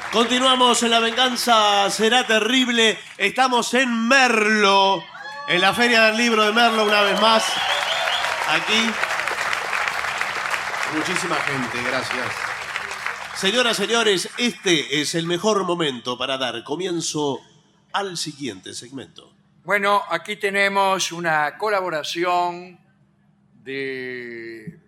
Continuamos en La Venganza Será Terrible. Estamos en Merlo, en la Feria del Libro de Merlo una vez más. Aquí. Muchísima gente, gracias. Señoras, señores, este es el mejor momento para dar comienzo al siguiente segmento. Bueno, aquí tenemos una colaboración de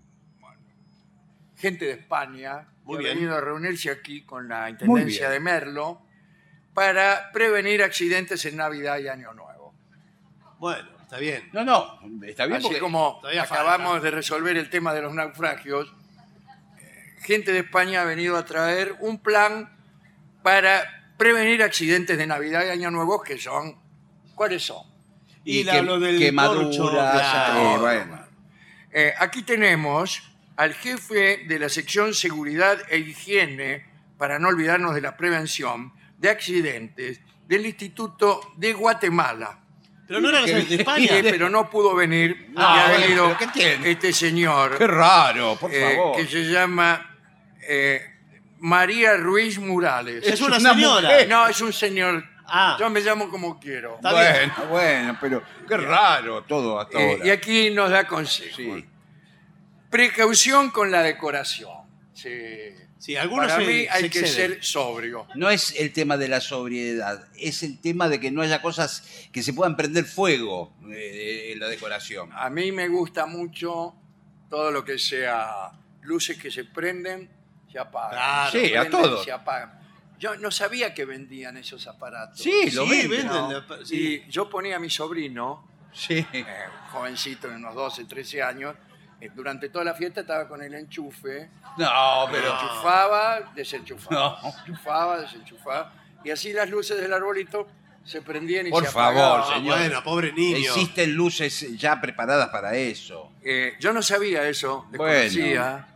gente de España Muy que bien. ha venido a reunirse aquí con la Intendencia de Merlo para prevenir accidentes en Navidad y Año Nuevo. Bueno, está bien. No, está bien Así porque como todavía acabamos falta. de resolver el tema de los naufragios, gente de España ha venido a traer un plan para prevenir accidentes de Navidad y Año Nuevo que son... ¿Cuáles son? Y que- lo del quemaduras, corcho, claro. bueno. Aquí tenemos al jefe de la sección Seguridad e Higiene, para no olvidarnos de la prevención de accidentes, del Instituto de Guatemala. Pero no era de España. Pero no pudo venir. Ah, y ha bueno, venido ¿pero qué tiene? este señor Qué raro, por favor. que se llama María Ruiz Morales. Es una una señora. mujer. No, es un señor. Ah. Yo me llamo como quiero. Está bien. Bueno, pero qué raro todo hasta ahora. Y aquí nos da consejos. Sí. Precaución con la decoración. Sí. Sí, algunos Para se- mí hay se que exceden. ser sobrio. No es el tema de la sobriedad, es el tema de que no haya cosas que se puedan prender fuego en la decoración. A mí me gusta mucho todo lo que sea luces que se prenden, se apagan. Claro. Se Sí, a prenden, todos. se apagan. Yo no sabía que vendían esos aparatos. Sí, lo Sí, venden. venden. ¿no? Sí. Y yo ponía a mi sobrino, Sí. jovencito de unos 12, 13 años, durante toda la fiesta estaba con el enchufe. No, pero... Enchufaba, desenchufaba. No. Enchufaba, desenchufaba. Y así las luces del arbolito se prendían y Por se favor, apagaban. Ah, señor. bueno, pobre niño. Existen luces ya preparadas para eso. Yo no sabía eso, Bueno. desconocía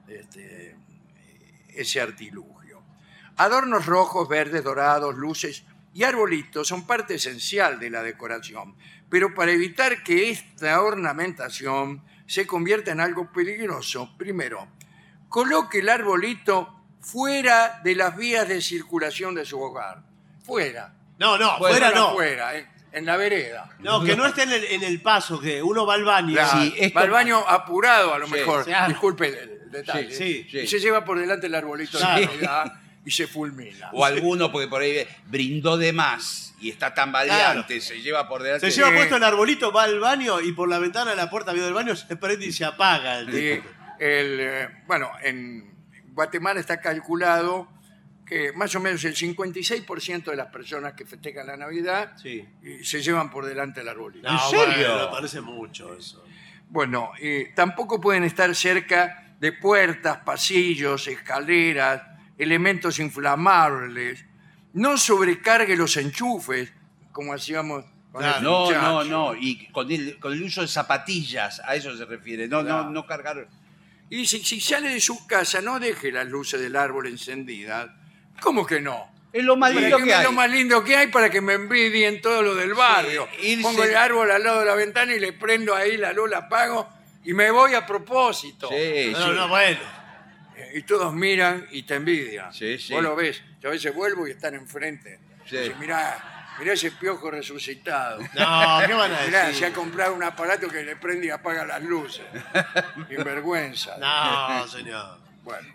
ese artilugio. Adornos rojos, verdes, dorados, luces y arbolitos son parte esencial de la decoración, pero para evitar que esta ornamentación se convierta en algo peligroso, primero, coloque el arbolito fuera de las vías de circulación de su hogar. Fuera. No, no, Bueno, fuera no. Fuera, en la vereda. No, que no esté en el paso, que uno va al baño. Claro, Sí, esto- va al baño apurado a lo Sí, mejor. sí, ah. Disculpe el detalle. Sí, sí. Y se lleva por delante el arbolito Claro. de Navidad y se fulmina. O alguno, porque por ahí brindó de más y está tambaleante, se lleva por delante. Se lleva puesto el arbolito, va al baño y por la ventana de la puerta del baño se prende y se apaga. Y bueno, en Guatemala está calculado que más o menos el 56% de las personas que festejan la Navidad Sí. se llevan por delante el arbolito. No, serio? bueno, me parece mucho eso. Bueno, tampoco pueden estar cerca de puertas, pasillos, escaleras, elementos inflamables. No sobrecargue los enchufes, como hacíamos con Claro. el No, muchacho. no. Y con el uso de zapatillas, a eso se refiere. No, Claro. no cargar. Y si sale de su casa, no deje las luces del árbol encendidas. ¿Cómo que no? Es lo más lindo que Es hay. lo más lindo que hay para que me envidien todo lo del barrio. irse- Pongo el árbol al lado de la ventana y le prendo ahí la luz, la apago y me voy a propósito. Sí, No, sí. no, bueno. Y todos miran y te envidian. Sí, sí. Vos lo ves. Yo a veces vuelvo y están enfrente. Sí. Dice, mirá ese piojo resucitado. No, ¿qué van a Mirá, decir? se ha comprado un aparato que le prende y apaga las luces. Qué vergüenza. No, señor. Bueno,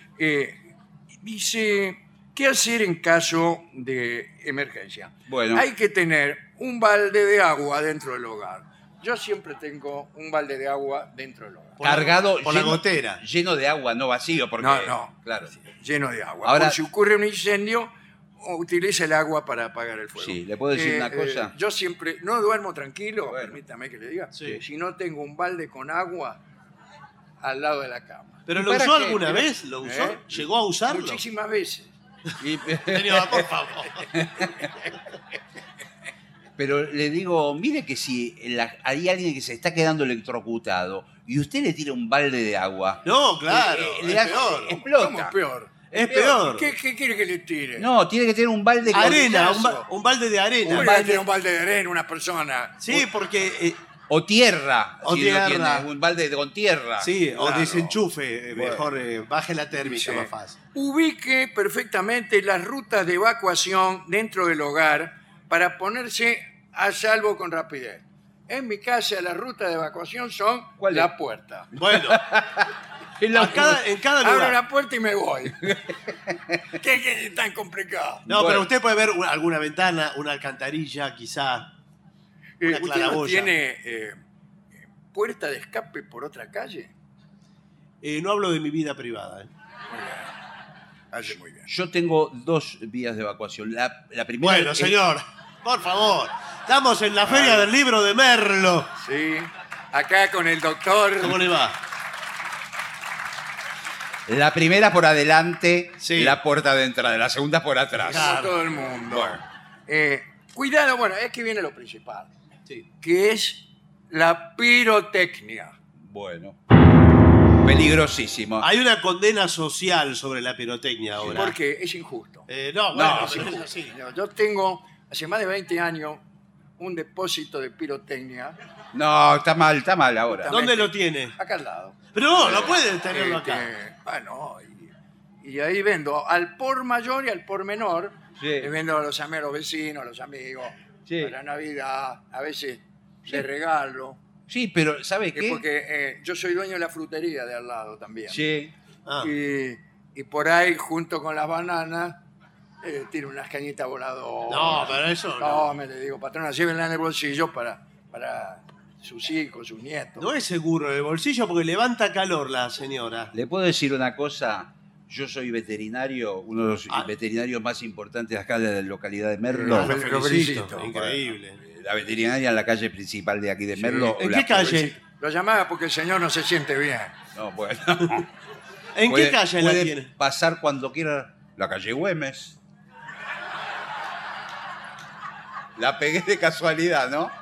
dice, ¿qué hacer en caso de emergencia? Bueno. Hay que tener un balde de agua dentro del hogar. Yo siempre tengo un balde de agua dentro del hogar. Cargado por la gotera. Lleno de agua, no vacío, porque. No. Claro. Lleno de agua. Ahora- Por si ocurre un incendio, utilice el agua para apagar el fuego. Sí, ¿le puedo decir una cosa? Yo siempre, no duermo tranquilo, Bueno. permítame que le diga, Sí. si no tengo un balde con agua al lado de la cama. ¿Pero lo ¿Para usó qué? alguna vez? ¿Lo usó? ¿Eh? ¿Llegó a usarlo? Muchísimas veces. Y- Señor, por favor. pero le digo, mire que si hay alguien que se está quedando electrocutado y usted le tira un balde de agua. No, claro. le es da- peor. explota. ¿Cómo es peor? Es peor. ¿Qué quiere que le tire? No, tiene que tener un balde con Arena, Coñazo. un balde de ¿Cómo arena. le va a tirar un balde de arena a una persona? Sí, porque O tierra. O si tierra. no tiene un balde con tierra. Sí, o Claro. desenchufe, Bueno. mejor baje la térmica Dice, más fácil. ubique perfectamente las rutas de evacuación dentro del hogar para ponerse a salvo con rapidez. En mi casa las rutas de evacuación son ¿Cuál la es? puerta. Bueno, en cada Abro lugar. la puerta y me voy. ¿Qué es tan complicado? No, Bueno. pero usted puede ver alguna ventana, una alcantarilla, quizá. Una ¿Usted no claraboya. tiene puerta de escape por otra calle? No hablo de mi vida privada. Hace muy bien. Yo tengo 2 vías de evacuación. La primera Bueno, es- señor, por favor. Estamos en la Feria del Libro de Merlo. Sí, acá con el doctor. ¿Cómo le va? La primera por adelante, Sí. la puerta de entrada. La segunda por atrás. Claro. Como todo el mundo. Bueno. Cuidado, bueno, es que viene lo principal, Sí. que es la pirotecnia. Bueno. Peligrosísimo. Hay una condena social sobre la pirotecnia ahora. Porque es injusto. No, bueno, No, pero sí. es así. Yo tengo, hace más de 20 años, un depósito de pirotecnia No, está mal ahora. ¿Dónde lo tiene? acá al lado. Pero no puede tenerlo acá. Bueno, y ahí vendo al por mayor y al por menor. Sí. Le vendo a los amigos, vecinos, a los amigos, Sí. para Navidad. A veces les regalo. Sí, pero ¿sabe Es qué? porque yo soy dueño de la frutería de al lado también. Sí. Ah. Y por ahí, junto con las bananas, tiro unas cañitas voladoras. No, pero eso No, no. me le digo, patrona, llévenla en el bolsillo para sus hijos, sus nietos. No es seguro el bolsillo porque levanta calor la señora. ¿Le puedo decir una cosa? Yo soy veterinario, uno de los Ah. veterinarios más importantes acá de la localidad de Merlo. Lo felicito. Increíble. La veterinaria en la calle principal de aquí de Merlo. ¿En la qué calle? Lo llamaba porque el señor no se siente bien. No, bueno. ¿En qué calle la puede tiene? pasar cuando quiera. La calle Güemes. La pegué de casualidad, ¿no?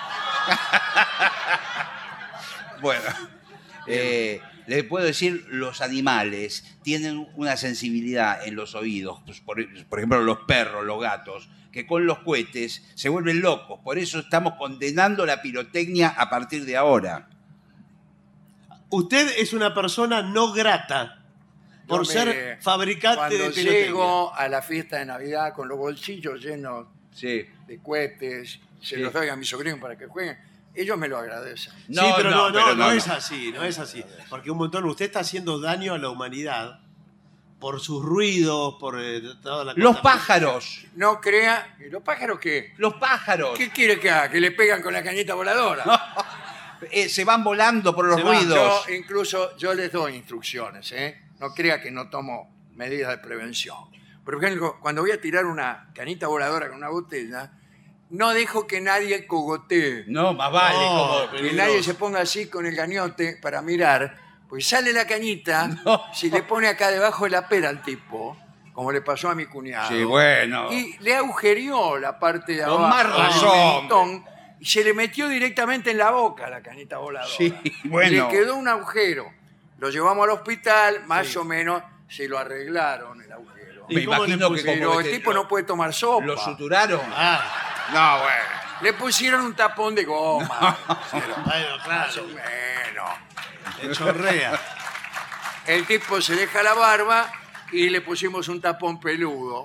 Bueno, le puedo decir, los animales tienen una sensibilidad en los oídos, pues, por ejemplo los perros, los gatos, que con los cohetes se vuelven locos. Por eso estamos condenando la pirotecnia a partir de ahora. Usted es una persona no grata por Yo ser fabricante de Cuando pirotecnia. llego a la fiesta de Navidad con los bolsillos llenos Sí. de cohetes, se los doy a mis sobrinos para que jueguen, ellos me lo agradecen. Sí, pero no, pero no es así, no es así. Porque un montón, usted está haciendo daño a la humanidad por sus ruidos, por toda la Los cosa. pájaros. No crea, ¿y los pájaros qué? Los pájaros. ¿Qué quiere que haga? ¿Que le pegan con la cañita voladora? Se van volando por los Se van. ruidos. Yo les doy instrucciones, ¿eh? No crea que no tomo medidas de prevención. Por ejemplo, cuando voy a tirar una canita voladora con una botella, no dejo que nadie cogotee. No, más vale. No, como- pero- Que nadie se ponga así con el gañote para mirar, pues sale la cañita, No. si le pone acá debajo de la pera al tipo, como le pasó a mi cuñado, Sí, bueno. y le agujerió la parte de Con abajo más del razón. mentón, y se le metió directamente en la boca la cañita voladora. Sí, bueno. Le quedó un agujero. Lo llevamos al hospital, más o menos se lo arreglaron el agujero. ¿Y Me cómo le imagino que pusieron? Pero como el que tipo no puede tomar sopa. ¿Lo suturaron? Ah, No, bueno. Le pusieron un tapón de goma. bueno, Más o claro, menos. le chorrea. El tipo se deja la barba y le pusimos un tapón peludo.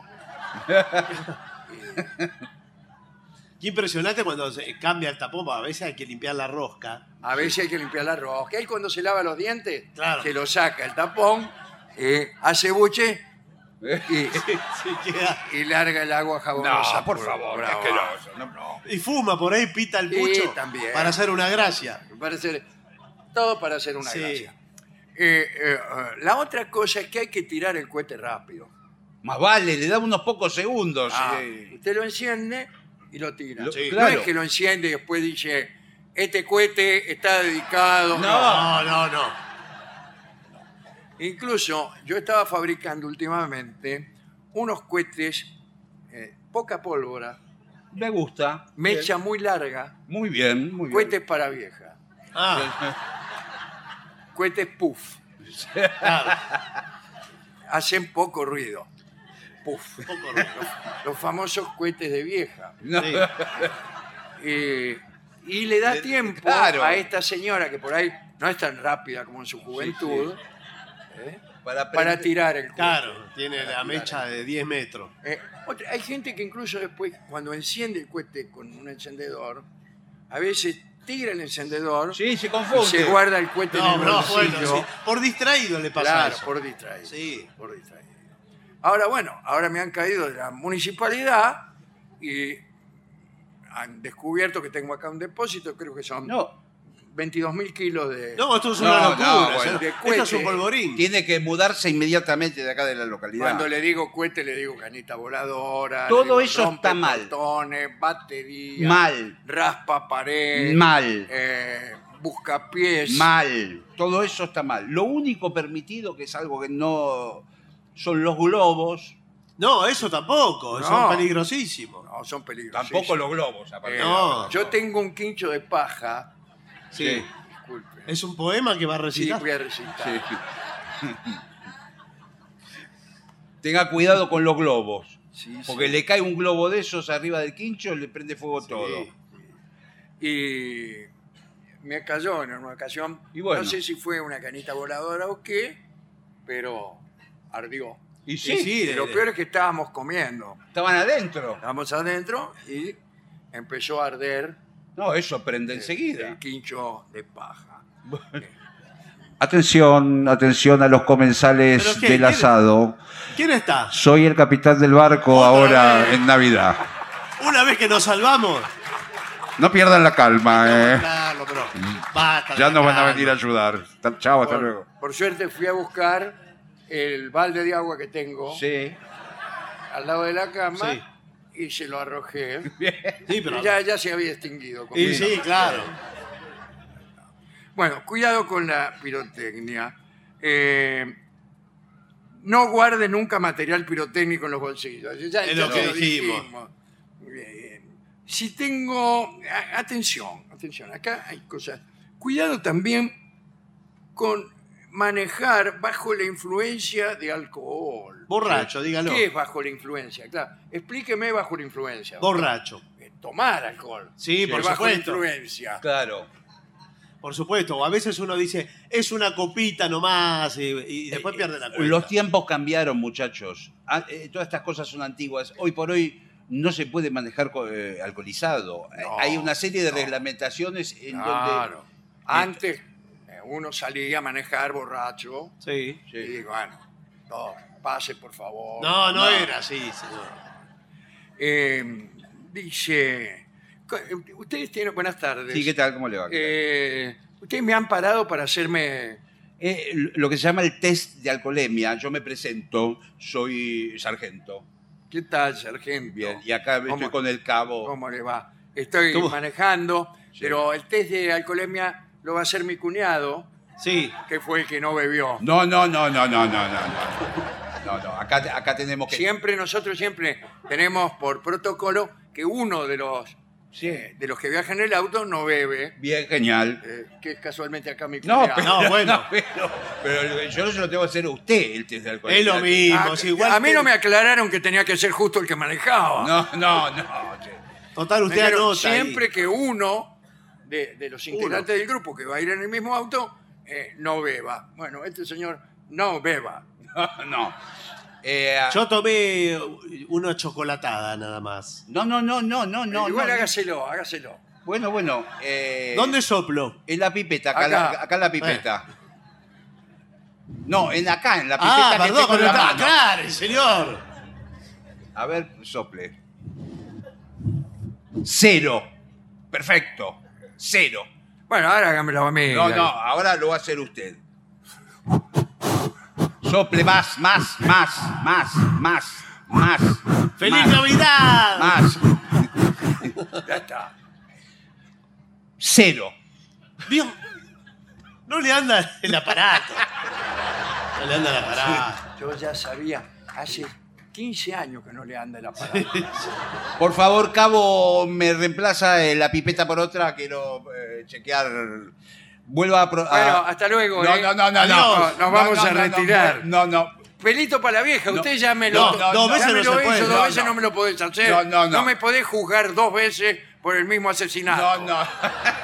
Qué impresionante cuando se cambia el tapón, a veces hay que limpiar la rosca. A veces hay que limpiar la rosca. Él cuando se lava los dientes, Claro. se lo saca el tapón, hace buche y, Sí, queda. y larga el agua jabonosa. No, por favor, qué abajo. asqueroso. No, no. Y fuma por ahí, pita el Sí, pucho también. para hacer una gracia. Todo para hacer una Sí. gracia. La otra cosa es que hay que tirar el cohete rápido. Más vale, le da unos pocos segundos. Usted lo enciende y lo tira. Sí, No claro. es que lo enciende y después dice, este cohete está dedicado. No, no, no. Incluso yo estaba fabricando últimamente unos cohetes, poca pólvora, Me gusta. mecha muy larga, Muy bien, muy bien. cohetes para vieja, Ah, cohetes puff, claro. hacen poco ruido. Puff. Poco ruido. Los famosos cohetes de vieja. No. Sí. y le da tiempo claro. a esta señora, que por ahí no es tan rápida como en su juventud, para tirar el cohete. Claro, tiene la mecha de 10 metros. Hay gente que incluso después, cuando enciende el cohete con un encendedor, a veces tira el encendedor Sí, se y confunde. se guarda el cohete en No, el no, bolsillo. bueno, sí. Por distraído le pasa Claro, eso. por distraído. Sí. Por distraído. Ahora, bueno, ahora me han caído de la municipalidad y han descubierto que tengo acá un depósito, creo que son No, 22.000 kilos de... No, esto es No, una no, locura. bueno. De Esto es un cohete. polvorín. tiene que mudarse inmediatamente de acá de la localidad. Cuando le digo cohete, le digo canita voladora. Todo le digo eso está mal. rompeportones, batería. Mal. Raspa pared. Mal. Buscapiés. Mal. Todo eso está mal. Lo único permitido, que es algo que no... son los globos. No, eso tampoco. No. Son peligrosísimos. No, son peligrosos. Tampoco los globos, aparte. No. Yo tengo un quincho de paja. Sí. Disculpe. Es un poema que va a Sí, recitar. voy a recitar. Sí. Tenga cuidado con los globos. Sí, Porque sí. le cae un globo de esos arriba del quincho, le prende fuego todo. Y me cayó en una ocasión. Y bueno. No sé si fue una canita voladora o qué, pero ardió. Y Y sí, sí, Y lo peor es que estábamos comiendo. estaban adentro. Estábamos adentro y empezó a arder No, eso prende el enseguida. quincho de paja. Atención, atención a los comensales ¿Pero qué? del ¿Quién- asado. ¿Quién está? Soy el capitán del barco Otra ahora vez. en Navidad. Una vez que nos salvamos. No pierdan la calma, Claro, pero basta. Ya de nos van a calma. venir a ayudar. Chao, hasta luego. Por suerte fui a buscar el balde de agua que tengo Sí. al lado de la cama Sí. y se lo arrojé. Sí, pero. Ya se había extinguido. Y conmigo. sí, claro. Bueno, cuidado con la pirotecnia. No guarde nunca material pirotécnico en los bolsillos. Es lo que dijimos. Bien. Si tengo... Atención, acá hay cosas. Cuidado también con manejar bajo la influencia de alcohol. Borracho, dígalo. ¿Qué es bajo la influencia? Claro, explíqueme bajo la influencia. Borracho. Tomar alcohol. Sí, por bajo la supuesto. influencia. Claro. Por supuesto. A veces uno dice, es una copita nomás y después pierde la cuenta. Los tiempos cambiaron, muchachos. Todas estas cosas son antiguas. Hoy por hoy no se puede manejar alcoholizado. No, Hay una serie de no. reglamentaciones en Claro. Antes uno salía a manejar borracho Sí. y bueno, no, pase por favor. No era así, señor. Dice, ustedes tienen, buenas tardes. donde... Sí, ¿qué tal? ¿Cómo le va? Ustedes me han parado para hacerme... Lo que se llama el test de alcoholemia. Yo me presento, soy sargento. ¿Qué tal, sargento? Bien, y acá ¿Cómo- estoy con el cabo. ¿Cómo le va? Estoy ¿Cómo? manejando, Sí. pero el test de alcoholemia lo va a hacer mi cuñado, Sí. que fue el que no bebió. No. Acá tenemos que... Nosotros siempre tenemos por protocolo que uno de los que viajan en el auto no bebe, Bien, genial. que es casualmente acá mi No, cuñado. pero, No, bueno. pero yo se lo tengo que hacer a usted, el test de alcoholemia. Es lo mismo. Ah, es igual a mí que- no me aclararon que tenía que ser justo el que manejaba. No. Total, Me usted dijeron, anota ahí. siempre que uno de los integrantes del grupo que va a ir en el mismo auto no beba. Bueno, este señor no beba. No. Yo tomé una chocolatada nada más. No. Igual no. hágaselo. Bueno. ¿Dónde soplo? En la pipeta, Acá. acá en la pipeta. No, acá, en la pipeta Ah, que perdón, tengo en la mano. claro, señor. A ver, sople. 0. Perfecto. 0. Bueno, ahora hágamelo a mí. No, ahora lo va a hacer usted. Sople más. ¡Feliz más, Navidad! Más. Ya está. 0. ¿Vio? No le anda el aparato. No le anda el aparato. Yo ya sabía, hace 15 años que no le anda el aparato. Por favor, cabo, me reemplaza la pipeta por otra. Quiero chequear. Vuelva a... Bueno, hasta luego. No. Nos vamos a retirar. No. Pelito para la vieja, No. usted ya me lo, No, dos ya veces me no lo se hizo, puede. dos No, veces no me lo podés hacer. No. me podés juzgar 2 veces por el mismo asesinato. No, no.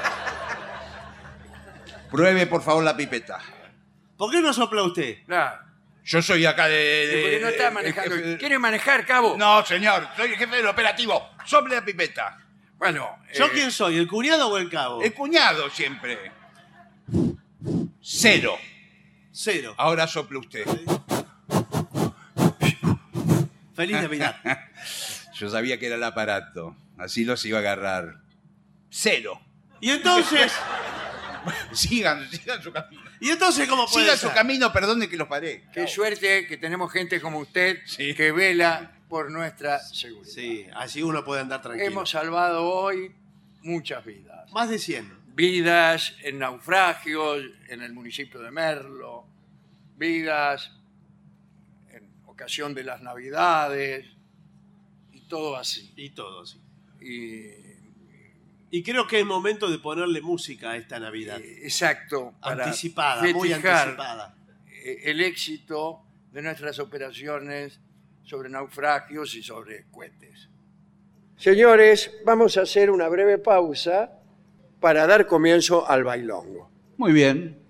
Pruebe, por favor, la pipeta. ¿Por qué no sopla usted? Claro. Yo soy acá Porque no está manejando. ¿Quiere manejar, cabo? No, señor, soy el jefe del operativo. Sople la pipeta. Bueno, ¿Yo quién soy? ¿El cuñado o el cabo? El cuñado siempre. 0. 0. Ahora sople usted. Feliz Navidad. Yo sabía que era el aparato. Así los iba a agarrar. 0. Y entonces, Sigan su camino. ¿cómo puede Sigan ser? su camino, perdone que los paré. qué suerte que tenemos gente como usted Sí. que vela por nuestra seguridad. Sí, así uno puede andar tranquilo. Hemos salvado hoy muchas vidas. Más de 100. Vidas en naufragios en el municipio de Merlo, vidas en ocasión de las Navidades y todo así. Y todo, sí. Y, Y creo que es momento de ponerle música a esta Navidad. exacto, para Anticipada, muy festejar anticipada. el éxito de nuestras operaciones sobre naufragios y sobre cohetes. Señores, vamos a hacer una breve pausa para dar comienzo al bailongo. Muy bien.